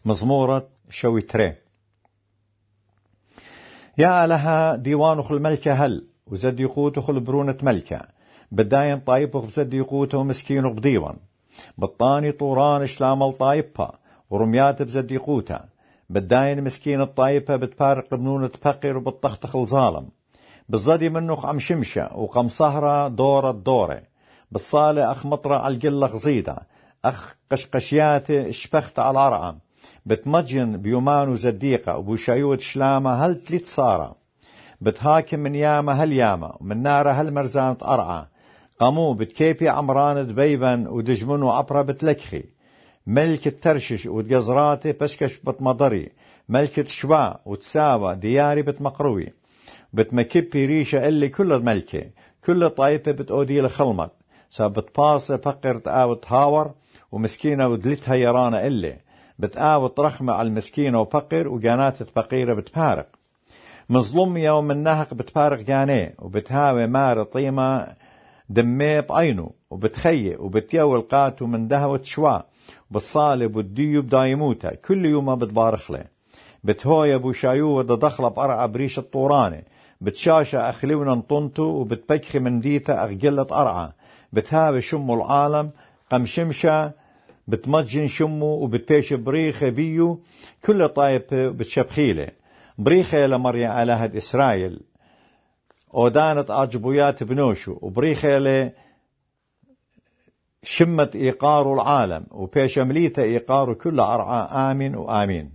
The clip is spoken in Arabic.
مزمورة شويتري. يا لها ديوان خل ملكة هل وزد يقوت خل برونة ملكة بداين طايبه بزد يقوته مسكينه بديوان بطاني طوران شلامل طايبها ورميات بزد يقوته بداين مسكين الطايبة بتفارق بنونة فقر وبالطخطخ الظالم بالزدي منه عم شمشة وقم صهرة دورة بالصالة أخ مطرة على القلة غزيدة أخ قشقشيات شبخت على العرعة بتمجن بيومان وزديقة وبوشايوت شلامة هل تلت صارة بتهاكم من ياما هل ياما ومن نارة هل مرزانة أرعى قامو بتكيبي عمران دبيبا ودجمن وعبرة بتلكخي ملكة ترشش وتقزراتي بشكش بتمضري ملكة شواء وتساوى دياري بتمقروي بتمكبي ريشة اللي كل الملكة كل طايفة بتأودي لخلمك بتباصة فقر تآوت هاور ومسكينة ودلتها يرانة اللي بتآوت رخمة على المسكينة وفقر وجانات فقيرة بتفارق مظلوم يوم النهق بتفارق جانيه وبتهاوي مار طيمة دميه بعينه وبتخيي وبتيول قاتو من دهوة شواء بالصالب والديو بدايموتا كل يوم بتبارخ له بتهوي ابو شايو ودا دخله بقرعة بريش الطورانة بتشاشة أخليونا نطنتو وبتبكخي من ديتا أغجلة قرعة بتهاوي شمو العالم قم شمشة بتمجن شمو وبتبيش بريخة بيو كل طايب بتشبخيله بريخة لمريا آلهة إسرائيل ودانت أجبويات بنوشو وبريخة شمت إيقار العالم وبيش مليتا إيقار كل أرعى آمين وآمين.